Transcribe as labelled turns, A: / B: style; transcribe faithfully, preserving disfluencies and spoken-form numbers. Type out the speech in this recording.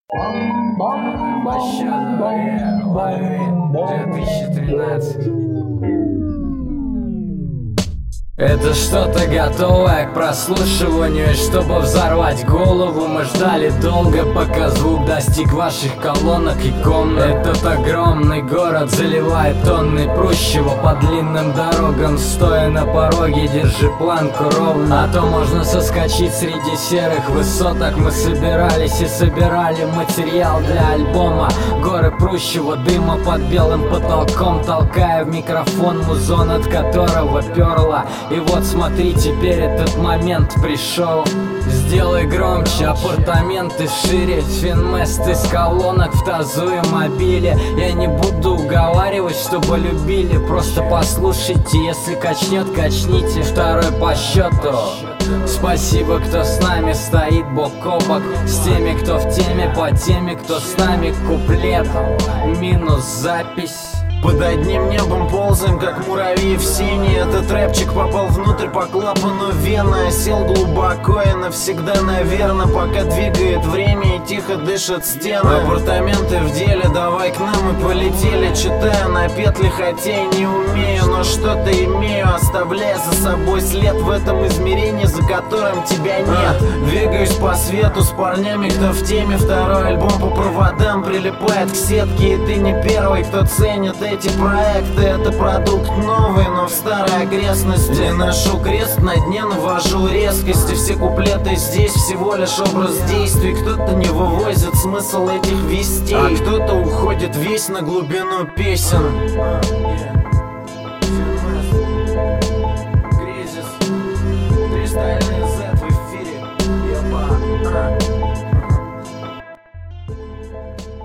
A: две тысячи тринадцать. Это что-то готовое к прослушиванию. И чтобы взорвать голову, мы ждали долго, пока звук достиг ваших колонок и комнат. Этот огромный город заливает тонны прущего по длинным дорогам. Стоя на пороге, держи планку ровно, а то можно соскочить среди серых высоток. Мы собирались и собирали материал для альбома. Горы прущего дыма под белым потолком, толкая в микрофон музон, от которого перла. И вот смотри, теперь этот момент пришел. Сделай громче, апартаменты шире, финмест из колонок в тазу и мобиле. Я не буду уговаривать, чтобы любили, просто послушайте, если качнет, качните. Второй по счету. Спасибо, кто с нами стоит бок о бок, с теми, кто в теме, по теме, кто с нами. Куплет минус запись.
B: Под одним небом ползаем, как муравьи в сене. Этот рэпчик попал внутрь по клапану вены, осел глубоко и навсегда, наверно, пока двигает время и тихо дышат стены. Апартаменты в деле, давай к нам и полетели. Читаю на петли, хотя и не умею, но что-то имею, оставляя за собой след в этом измерении, за которым тебя нет. Двигаюсь по свету с парнями, кто в теме. Второй альбом по проводам прилипает к сетке, и ты не первый, кто ценит эти проекты. Это продукт новый, но в старой окрестности. Ношу крест на дне, навожу резкости. Все куплеты здесь всего лишь образ действий. Кто-то не вывозит смысл этих вестей, а кто-то уходит весь на глубину песен. Кризис, Кристальный зет в эфире. Еба.